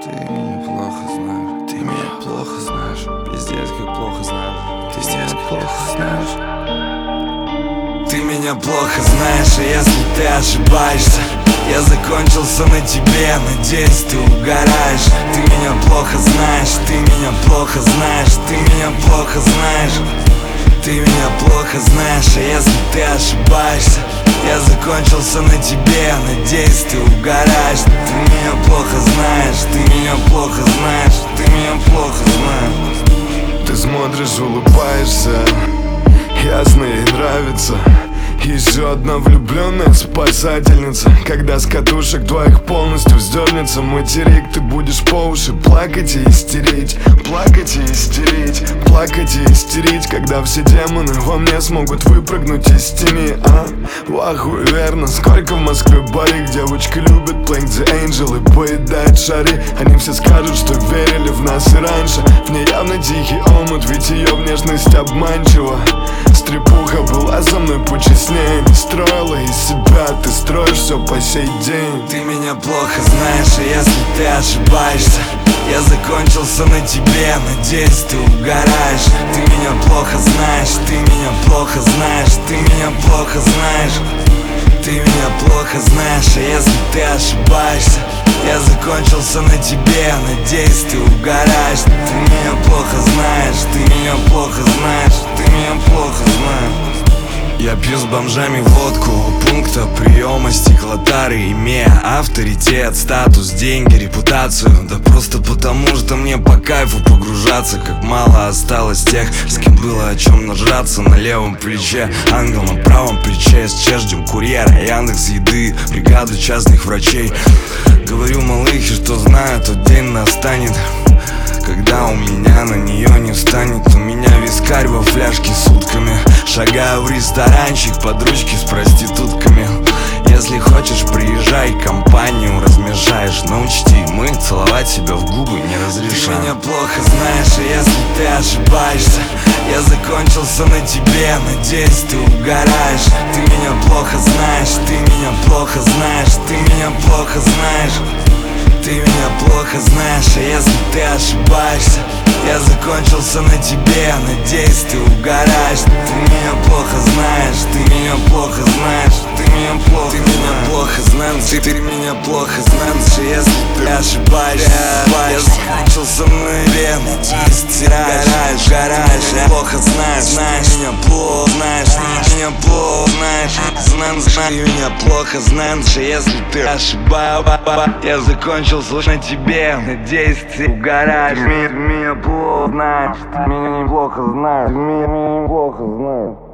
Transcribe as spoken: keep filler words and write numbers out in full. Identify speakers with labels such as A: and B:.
A: Ты меня плохо знаешь, ты меня плохо знаешь, пиздец как плохо знаешь, пиздец как плохо знаешь. Ты меня плохо знаешь, и если ты ошибаешься, я закончился на тебе, надеюсь, ты угораешь. Ты меня плохо знаешь, ты меня плохо знаешь, ты меня плохо знаешь. Ты меня плохо знаешь, и если ты ошибаешься, я закончился на тебе, надеюсь, ты угораешь. Ты меня плохо знаешь, ты меня плохо знаешь, ты меня плохо знаешь.
B: Ты смотришь, улыбаешься, ясно, ей нравится. Еще одна влюбленная спасательница. Когда с катушек двоих полностью вздернется материк, ты будешь по уши плакать и истерить, плакать и истерить, плакать и истерить. Когда все демоны во мне смогут выпрыгнуть из тени. А, вахуй, верно, сколько в Москве барик. Девочка любит Plank the Angel и поедает шары. Они все скажут, что верили в нас и раньше. В ней явно тихий омут, ведь ее внешность обманчива. Стрепуха была за мной почестнее, не строила из себя, ты строишь все по сей день.
A: Ты меня плохо знаешь, и если ты ошибаешься, я закончился на тебе, надеюсь, ты угораешь. Ты меня плохо знаешь, ты меня плохо знаешь, ты меня плохо знаешь. Ты меня плохо знаешь, и если ты ошибаешься, я закончился на тебе, надеюсь, ты угораешь. Ты меня плохо знаешь, ты меня плохо знаешь, ты меня плохо знаешь. Я пью с бомжами водку у пункта приема стеклотары, имея авторитет, статус, деньги, репутацию. Да просто потому, что мне по кайфу погружаться. Как мало осталось тех, с кем было о чем нажраться. На левом плече ангел, на правом плече сейчас ждем курьера, Яндекс еды, бригаду частных врачей. Говорю малыхе, что знаю, тот день настанет, когда у меня на нее не встанет. У меня вискарь во фляжке сутками. Шагаю в ресторанчик под ручки с проститутками. Если хочешь, приезжай, компанию размешаешь. Но учти, мы целовать себя в губы не разрешаем. Ты меня плохо знаешь, и если ты ошибаешься, я закончился на тебе, надеюсь, ты угораешь. Ты меня плохо знаешь, ты меня плохо знаешь, ты меня плохо знаешь. Ты меня плохо знаешь, и если ты ошибаешься, я закончился на тебе, надеюсь, ты угораешь. Ты меня плохо знаешь, ты меня плохо знаешь, ты меня плохо, ты меня плохо знаешь, ты, ты меня плохо знаешь, и если ты ошибаешься, я закончился на тебе, надеюсь, ты угораешь, угораешь. Я плохо знаешь, знаешь, меня плохо знаешь, меня плохо знаешь, знаешь, ты меня плохо знаешь, и если ты ошибаешься, я закончился на тебе, надеюсь, ты угораешь. Ты меня плохо знаешь, ты меня неплохо знаешь, ты меня неплохо знаешь.